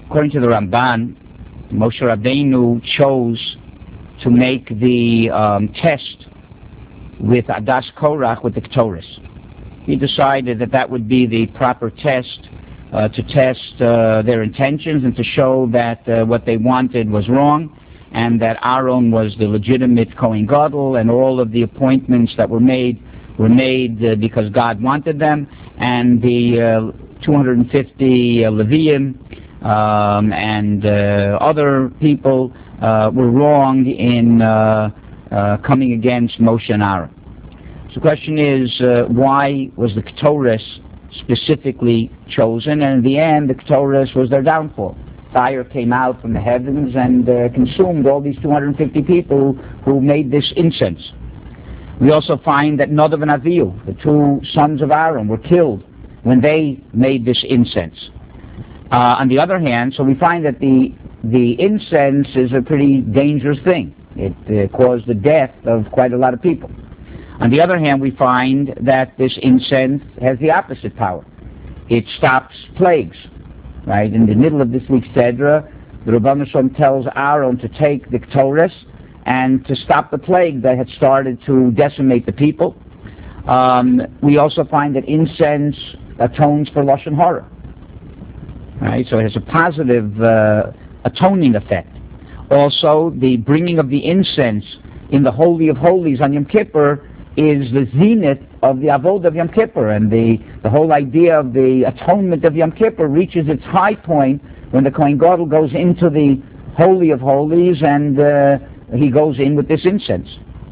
according to the Ramban, Moshe Rabbeinu chose to make the test with Adas Korach with the Ketores. He decided that that would be the proper test to test their intentions and to show that what they wanted was wrong, and that Aaron was the legitimate Kohen Gadol, and all of the appointments that were made because God wanted them, and the 250 Leviim and other people were wrong in coming against Moshe and Aaron. So the question is, why was the Ketores specifically chosen? And in the end, the Ketores was their downfall. Fire came out from the heavens and consumed all these 250 people who made this incense. We also find that Nadav and Avihu, the two sons of Aaron, were killed when they made this incense. On the other hand, so we find that the incense is a pretty dangerous thing. It caused the death of quite a lot of people. On the other hand, we find that this incense has the opposite power. It stops plagues. Right? In the middle of this week's Sedra, the Rebbeinu Shalom tells Aaron to take the Ketores and to stop the plague that had started to decimate the people. We also find that incense atones for Lashon Hara. Right? So it has a positive atoning effect. Also, the bringing of the incense in the Holy of Holies on Yom Kippur is the zenith of the Avodah of Yom Kippur, and the whole idea of the atonement of Yom Kippur reaches its high point when the Kohen Gadol goes into the Holy of Holies and he goes in with this incense.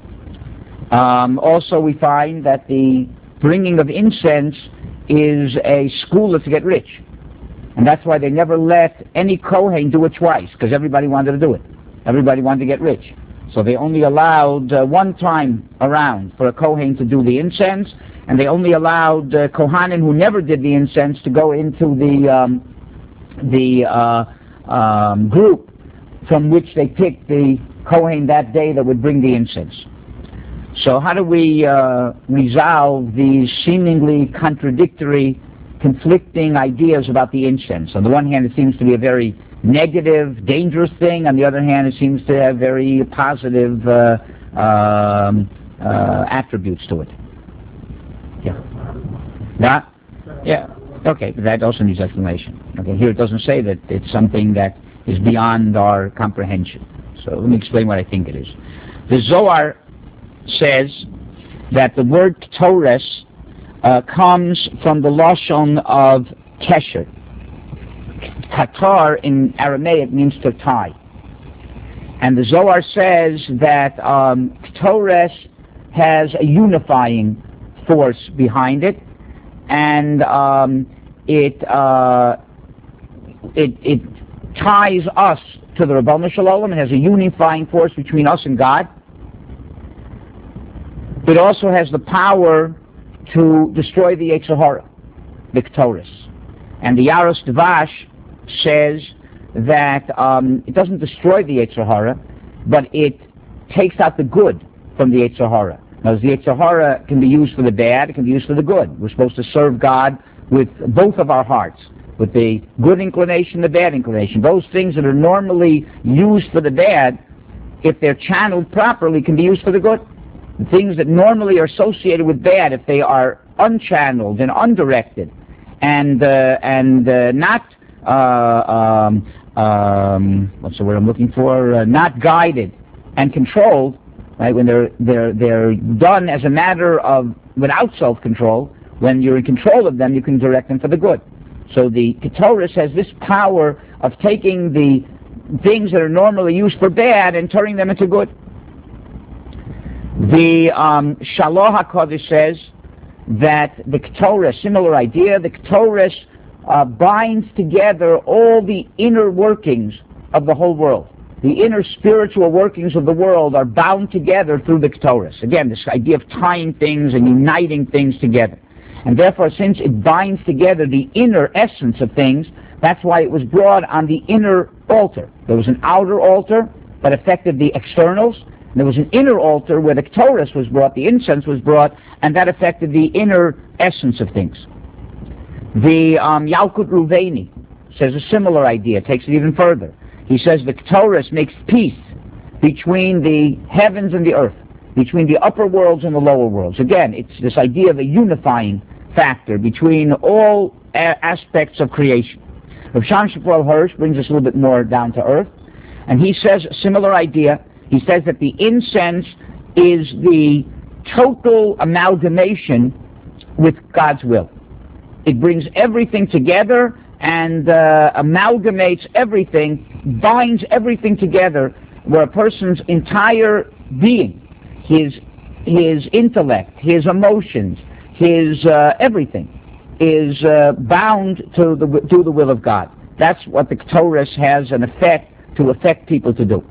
Also, we find that the bringing of incense is a school to get rich, and that's why they never let any Kohen do it twice, because everybody wanted to do it. Everybody wanted to get rich. So they only allowed one time around for a Kohen to do the incense, and they only allowed Kohanim who never did the incense to go into the group from which they picked the Kohen that day that would bring the incense. So how do we resolve these seemingly contradictory, conflicting ideas about the incense? On the one hand, it seems to be a very negative, dangerous thing. On the other hand, it seems to have very positive attributes to it. Yeah. Yeah. Okay, but that also needs explanation. Okay, here it doesn't say that it's something that is beyond our comprehension. So let me explain what I think it is. The Zohar says that the word Ketores comes from the Lashon of Kesher. Qatar in Aramaic means to tie. And the Zohar says that Ketores has a unifying force behind it, and it ties us to the Rebbeinu Shalom. It has a unifying force between us and God. It also has the power to destroy the Yetzer Hara, the Ketores. And the Yaros Dvash says that it doesn't destroy the Yetzer Hara, but it takes out the good from the Yetzer Hara. Now, the Yetzer Hara can be used for the bad, it can be used for the good. We're supposed to serve God with both of our hearts, with the good inclination, the bad inclination. Those things that are normally used for the bad, if they're channeled properly, can be used for the good. The things that normally are associated with bad, if they are unchanneled and undirected, and not what's the word I'm looking for? Not guided and controlled, right? When they're done as a matter of without self-control. When you're in control of them, you can direct them for the good. So the Ketores has this power of taking the things that are normally used for bad and turning them into good. The Shalom HaKodesh says that the Ketores, similar idea, the Ketores binds together all the inner workings of the whole world. The inner spiritual workings of the world are bound together through the Ketores. Again, this idea of tying things and uniting things together. And therefore, since it binds together the inner essence of things, that's why it was brought on the inner altar. There was an outer altar that affected the externals. And there was an inner altar where the Ketores was brought, the incense was brought, and that affected the inner essence of things. The Yalkut Ruveni says a similar idea, takes it even further. He says the Ketores makes peace between the heavens and the earth, between the upper worlds and the lower worlds. Again, it's this idea of a unifying factor between all aspects of creation. Rav Sham Shmuel Hirsch brings us a little bit more down to earth, and he says a similar idea. He says that the incense is the total amalgamation with God's will. It brings everything together and amalgamates everything, binds everything together, where a person's entire being, his intellect, his emotions, his everything is bound to the will of God. That's what the Ketores has an effect to affect people to do.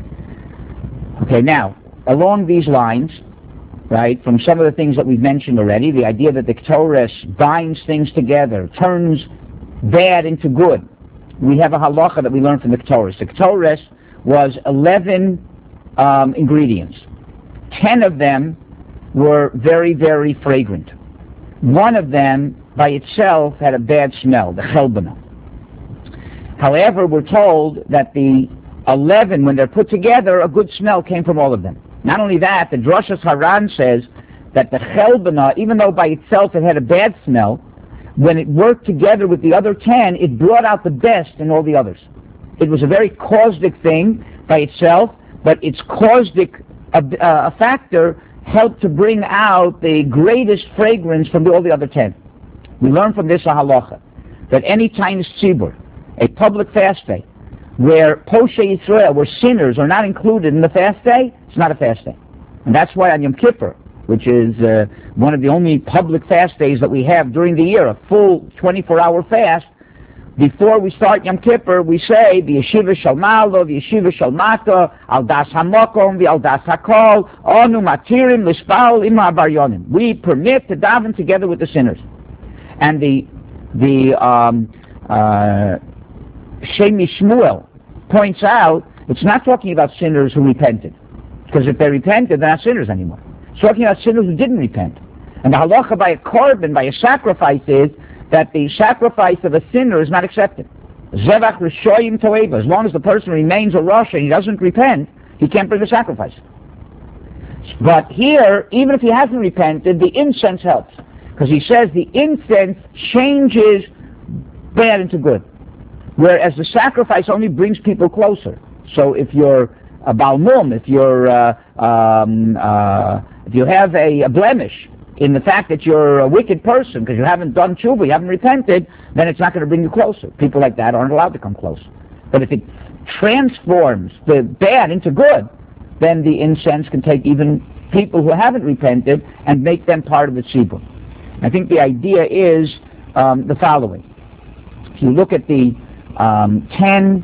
Okay, now, along these lines, right, from some of the things that we've mentioned already, the idea that the Ketores binds things together, turns bad into good. We have a halacha that we learned from the Ketores. The Ketores was 11 ingredients. 10 of them were very, very fragrant. One of them, by itself, had a bad smell, the chelbana. However, we're told that the 11, when they're put together, a good smell came from all of them. Not only that, the Drashas Haran says that the chelbana, even though by itself it had a bad smell, when it worked together with the other 10, it brought out the best in all the others. It was a very caustic thing by itself, but its caustic factor helped to bring out the greatest fragrance from all the other 10. We learn from this a halacha, that any tiny tzibur, a public fast day, where Poshei Yisrael, where sinners are not included in the fast day, it's not a fast day. And that's why on Yom Kippur, which is one of the only public fast days that we have during the year, a full 24-hour fast, before we start Yom Kippur, we say, V'yeshiva shel malo, v'yeshiva shel mata, al das hamakom, v'al das hakol, onu matirim l'spal im ha'baryonim. We permit to daven together with the sinners. And the Shemi Shmuel points out, it's not talking about sinners who repented. Because if they repented, they're not sinners anymore. It's talking about sinners who didn't repent. And the halacha by a korban, by a sacrifice, is that the sacrifice of a sinner is not accepted. Zevach Rishoyim Toeva. As long as the person remains a Rasha and he doesn't repent, he can't bring the sacrifice. But here, even if he hasn't repented, the incense helps. Because he says the incense changes bad into good. Whereas the sacrifice only brings people closer. So if you're a balmum, if you have a blemish in the fact that you're a wicked person because you haven't done tshuva, you haven't repented, then it's not going to bring you closer. People like that aren't allowed to come close. But if it transforms the bad into good, then the incense can take even people who haven't repented and make them part of the tzibur. I think the idea is the following. If you look at the 10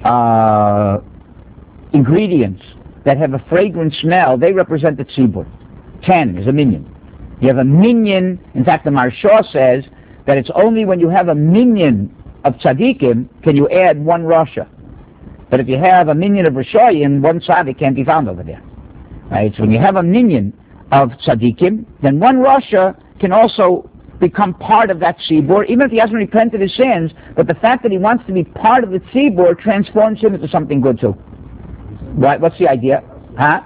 ingredients that have a fragrant smell, they represent the tzibur. 10 is a minyan. You have a minyan. In fact, the Maharsha says that it's only when you have a minyan of tzaddikim can you add one rasha. But if you have a minyan of Rishoyim, one tzaddik can't be found over there. Right? So when you have a minyan of tzaddikim, then one rasha can also become part of that tzibur, even if he hasn't repented his sins, but the fact that he wants to be part of the tzibur transforms him into something good too. Right? What's the idea? Huh?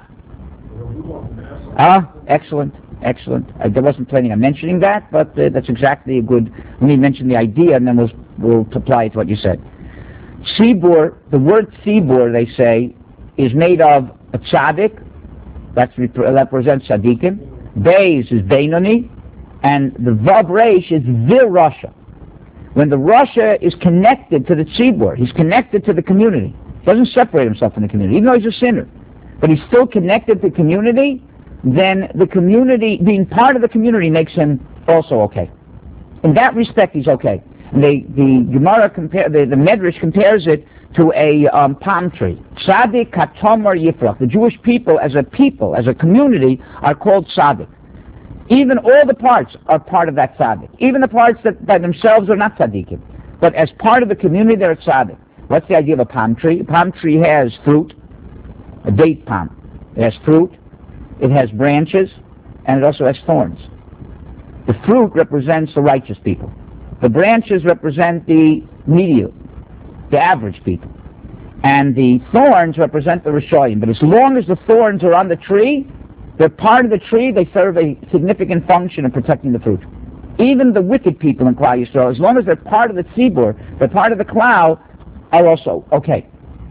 Excellent. Excellent. I wasn't planning on mentioning that, but that's exactly a good... Let me mention the idea and then we'll apply it to what you said. Tzibur, the word tzibur, they say, is made of a tzaddik, that represents tzaddikim, beis is beinoni, and the vav reish is vir rasha. When the rasha is connected to the tzibur, he's connected to the community. He doesn't separate himself from the community, even though he's a sinner. But he's still connected to the community, then the community, being part of the community, makes him also okay. In that respect, he's okay. And the Gemara the Medrash compares it to a palm tree. Tzaddik katomar yifrach. The Jewish people, as a community, are called tzaddik. Even all the parts are part of that tzaddik. Even the parts that by themselves are not tzaddikim. But as part of the community, they're a tzaddik. What's the idea of a palm tree? A palm tree has fruit, a date palm. It has fruit, it has branches, and it also has thorns. The fruit represents the righteous people. The branches represent the medial, the average people. And the thorns represent the Rishoyim. But as long as the thorns are on the tree, they're part of the tree, they serve a significant function in protecting the fruit. Even the wicked people in Klal Yisrael, as long as they're part of the tzibur, they're part of the klal, are also okay.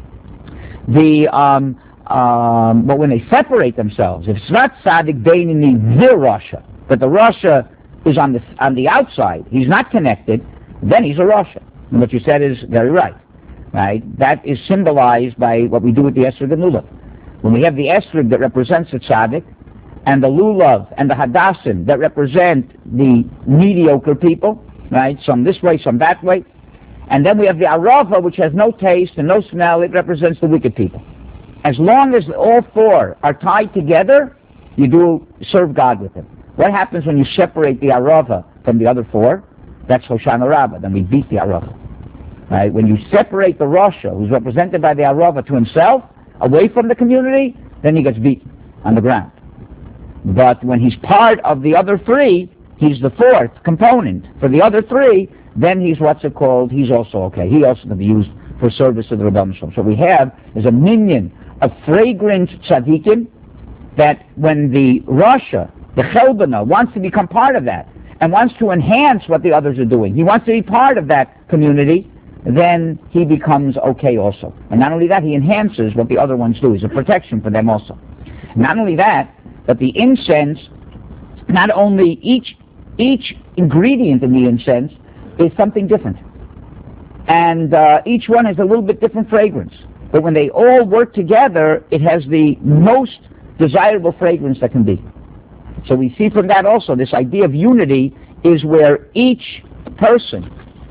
But when they separate themselves, if it's not tzaddik beinoni the Rasha, but the Rasha is on the outside, he's not connected, then he's a Rasha. And what you said is very right. Right? That is symbolized by what we do with the esrog and lulav. When we have the esrog that represents the tzaddik, and the lulav and the hadassim that represent the mediocre people, right? Some this way, some that way. And then we have the arava, which has no taste and no smell. It represents the wicked people. As long as all four are tied together, you do serve God with them. What happens when you separate the arava from the other four? That's Hoshana Rabbah. Then we beat the arava. Right? When you separate the Rasha, who's represented by the arava, to himself, away from the community, then he gets beaten on the ground. But when he's part of the other three, he's the fourth component for the other three, then he's he's also okay. He also can be used for service to the Rebbeinu Shalom. So what we have is a minion of fragrant tzaddikim that when the Rasha, the Chelbana, wants to become part of that and wants to enhance what the others are doing, he wants to be part of that community, then he becomes okay also. And not only that, he enhances what the other ones do. He's a protection for them also. Not only that, but the incense, not only each ingredient in the incense is something different. And each one has a little bit different fragrance. But when they all work together, it has the most desirable fragrance that can be. So we see from that also, this idea of unity is where each person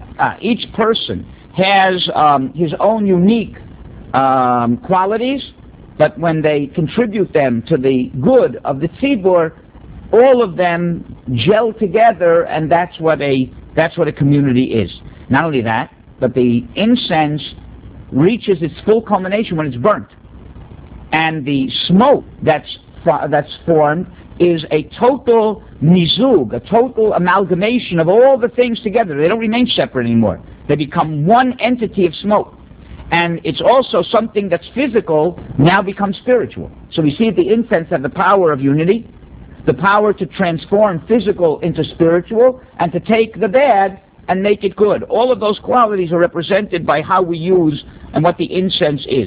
has his own unique qualities, but when they contribute them to the good of the tzibur, all of them gel together, and that's what a community is. Not only that, but the incense reaches its full culmination when it's burnt, and the smoke that's formed is a total nizug, a total amalgamation of all the things together. They don't remain separate anymore. They become one entity of smoke. And it's also something that's physical now becomes spiritual. So we see the incense have the power of unity, the power to transform physical into spiritual, and to take the bad and make it good. All of those qualities are represented by how we use and what the incense is.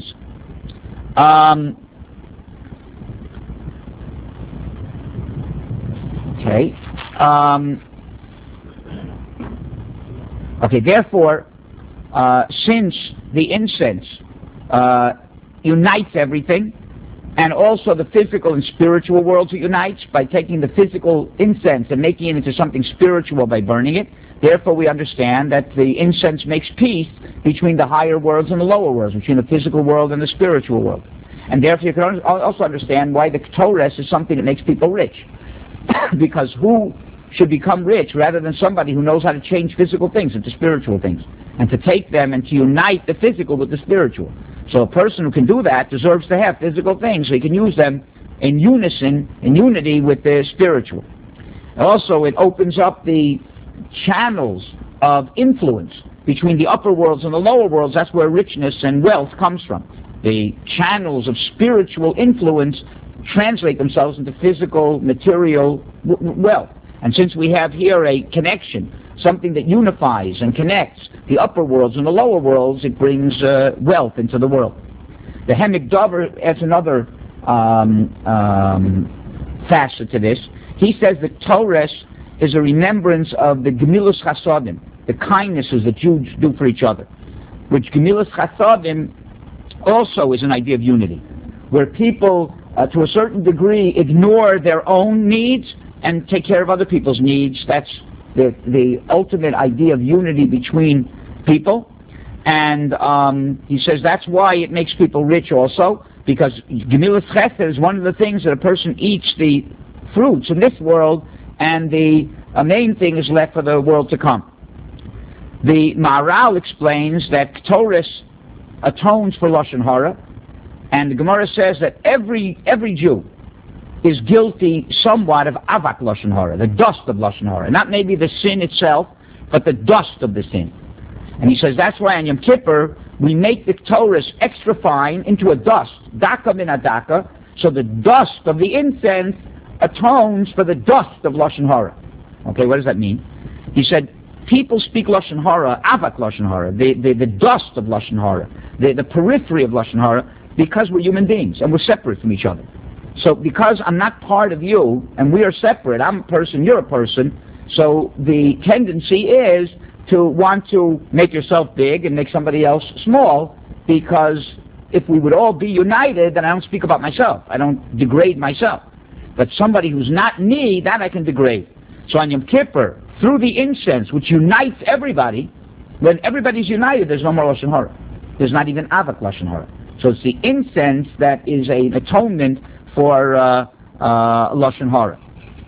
Therefore, since the incense unites everything, and also the physical and spiritual worlds it unites by taking the physical incense and making it into something spiritual by burning it, therefore we understand that the incense makes peace between the higher worlds and the lower worlds, between the physical world and the spiritual world. And therefore you can also understand why the Ketores is something that makes people rich. Because who should become rich rather than somebody who knows how to change physical things into spiritual things, and to take them and to unite the physical with the spiritual. So a person who can do that deserves to have physical things so he can use them in unison, in unity with the spiritual. Also, it opens up the channels of influence between the upper worlds and the lower worlds. That's where richness and wealth comes from. The channels of spiritual influence translate themselves into physical, material wealth. And since we have here a connection, something that unifies and connects the upper worlds and the lower worlds, it brings wealth into the world. The Hemik Dover adds another facet to this. He says that Torah is a remembrance of the Gemilus Chasadim, the kindnesses that Jews do for each other, which Gemilus Chasadim also is an idea of unity, where people, to a certain degree, ignore their own needs and take care of other people's needs. That's the ultimate idea of unity between people. And he says that's why it makes people rich also, because Gemilas Chesed is one of the things that a person eats the fruits in this world, and the main thing is left for the world to come. The Maharal explains that Ketores atones for Lashon Hara, and the Gemara says that every Jew is guilty somewhat of Avak Lashon Hara, the dust of Lashon Hara. Not maybe the sin itself, but the dust of the sin. And he says that's why on Yom Kippur we make the Torah extra fine into a dust, daka min adaka, so the dust of the incense atones for the dust of Lashon Hara. Okay, what does that mean? He said, people speak Lashon Hara, avat Lashon Hara, the dust of Lashon Hara, the periphery of Lashon Hara, because we're human beings and we're separate from each other. So because I'm not part of you and we are separate, I'm a person, you're a person, so the tendency is to want to make yourself big and make somebody else small, because if we would all be united, then I don't speak about myself. I don't degrade myself. But somebody who's not me, that I can degrade. So on Yom Kippur, through the incense, which unites everybody, when everybody's united, there's no more Lashon Hara. There's not even Avak Lashon Hara. So it's the incense that is an atonement for Lashon Hara.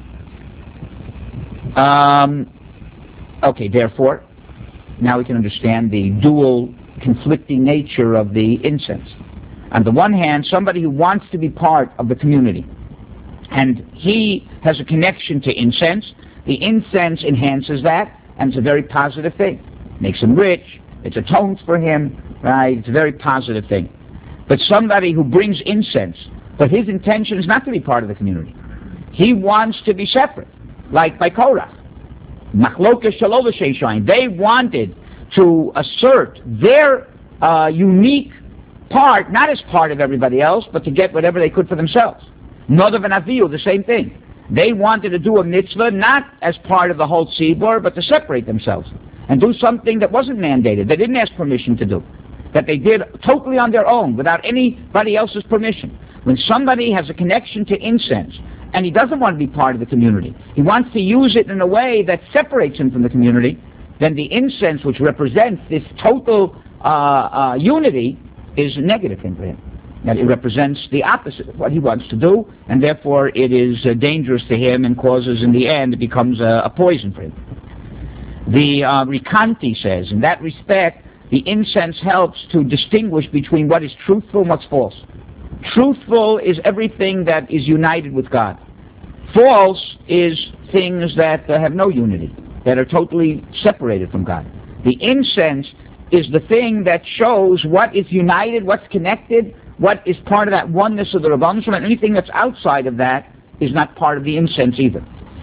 Okay, therefore, now we can understand the dual conflicting nature of the incense. On the one hand, somebody who wants to be part of the community, and he has a connection to incense, the incense enhances that, and it's a very positive thing. Makes him rich, it atones for him, right? It's a very positive thing. But somebody who brings incense, but his intention is not to be part of the community. He wants to be separate, like by Korach. Machlokes shelo v'sheishayin. They wanted to assert their unique part, not as part of everybody else, but to get whatever they could for themselves. Nadav and Avihu, the same thing. They wanted to do a mitzvah not as part of the whole tzibur, but to separate themselves and do something that wasn't mandated. They didn't ask permission to do, that they did totally on their own, without anybody else's permission. When somebody has a connection to incense, and he doesn't want to be part of the community, he wants to use it in a way that separates him from the community, then the incense, which represents this total unity, is a negative thing for him. That it represents the opposite of what he wants to do, and therefore it is dangerous to him and causes, in the end, it becomes a poison for him. The Rikanti says, in that respect, the incense helps to distinguish between what is truthful and what's false. Truthful is everything that is united with God. False is things that have no unity, that are totally separated from God. The incense is the thing that shows what is united, what's connected, what is part of that oneness of the Rebbeinu Shalom, and anything that's outside of that is not part of the incense either.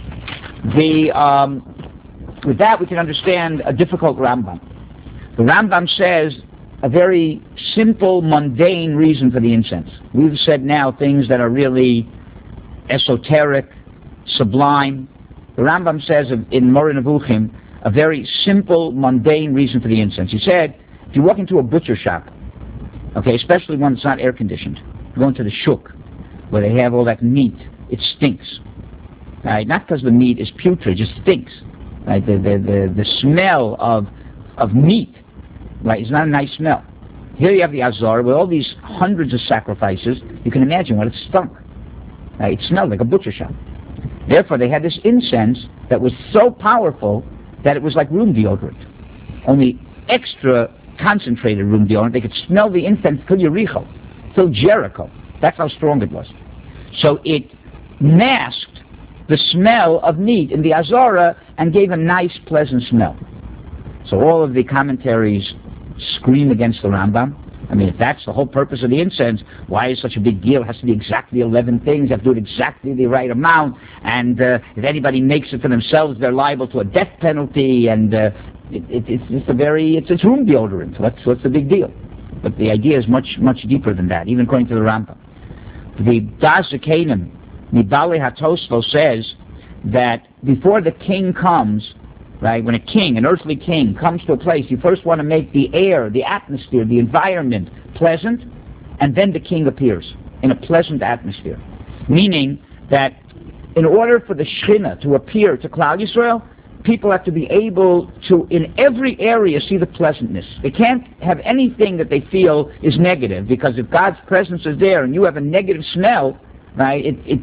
With that, we can understand a difficult Rambam. The Rambam says a very simple, mundane reason for the incense. We've said now things that are really esoteric, sublime. The Rambam says in Moreh Nevuchim a very simple, mundane reason for the incense. He said, if you walk into a butcher shop, okay, especially one that's not air-conditioned, you go into the shuk, where they have all that meat, it stinks. Right? Not because the meat is putrid, it just stinks. Right? The smell of meat, right, is not a nice smell. Here you have the Azar with all these hundreds of sacrifices. You can imagine what it stunk. Right? It smelled like a butcher shop. Therefore, they had this incense that was so powerful that it was like room deodorant. Only extra concentrated room deodorant. They could smell the incense till Yericho, till Jericho. That's how strong it was. So it masked the smell of meat in the Azara and gave a nice, pleasant smell. So all of the commentaries scream against the Rambam. I mean, if that's the whole purpose of the incense, why is such a big deal? It has to be exactly 11 things. You have to do it exactly the right amount. And if anybody makes it for themselves, they're liable to a death penalty. And it's just it's room deodorant. What's the big deal? But the idea is much, much deeper than that, even according to the Rambam. The Das Zekanim, Mibali HaTosfos, says that before the king comes, right, when a king, an earthly king, comes to a place, you first want to make the air, the atmosphere, the environment pleasant, and then the king appears in a pleasant atmosphere. Meaning that in order for the Shekhinah to appear to Klal Yisrael, people have to be able to, in every area, see the pleasantness. They can't have anything that they feel is negative, because if God's presence is there and you have a negative smell, right,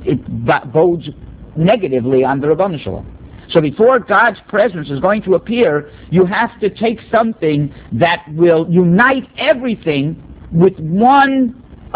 it bodes negatively on the Rebbeinu Shalom. So before God's presence is going to appear, you have to take something that will unite everything with one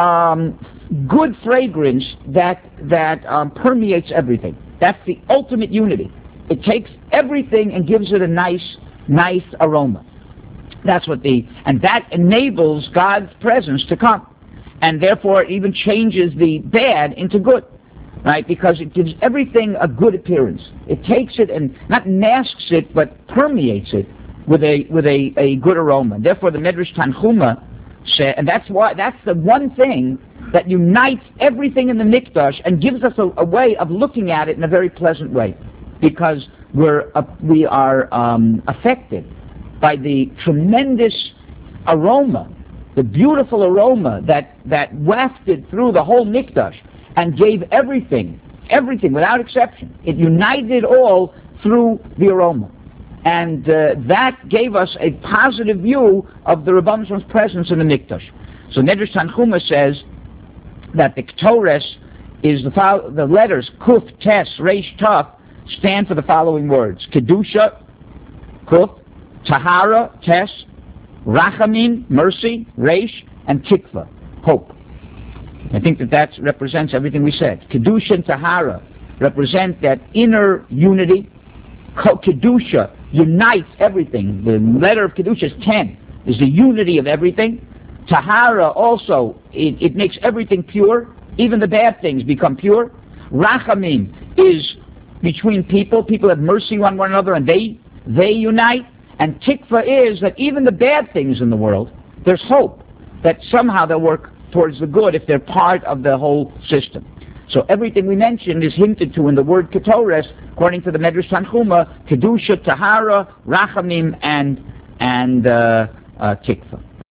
good fragrance that permeates everything. That's the ultimate unity. It takes everything and gives it a nice aroma. And that enables God's presence to come. And therefore it even changes the bad into good, right? Because it gives everything a good appearance. It takes it and not masks it, but permeates it with a good aroma. Therefore the Medrash Tanchuma said, and that's the one thing that unites everything in the Mikdash and gives us a way of looking at it in a very pleasant way, because we are affected by the tremendous aroma, the beautiful aroma that wafted through the whole Mikdash and gave everything without exception. It united it all through the aroma. And that gave us a positive view of the Rebbeinu Shalom's presence in the Mikdash. So Medrash Tanchuma says that the Ketores is the letters Kuf, Tes, Reish, Taf stand for the following words: Kedusha, Kuf, Tahara, Tes, Rachamim, mercy, Reish, and Tikva, hope. I think that represents everything we said. Kedusha and Tahara represent that inner unity. Kedusha unites everything. The letter of Kedusha is 10, is the unity of everything. Tahara also, it makes everything pure. Even the bad things become pure. Rachamim is between people. People have mercy on one another and they unite. And Tikva is that even the bad things in the world, there's hope that somehow they'll work towards the good if they're part of the whole system. So everything we mentioned is hinted to in the word Ketores, according to the Medrash Tanchuma: Kedusha, Tahara, Rachamim, and Tikva.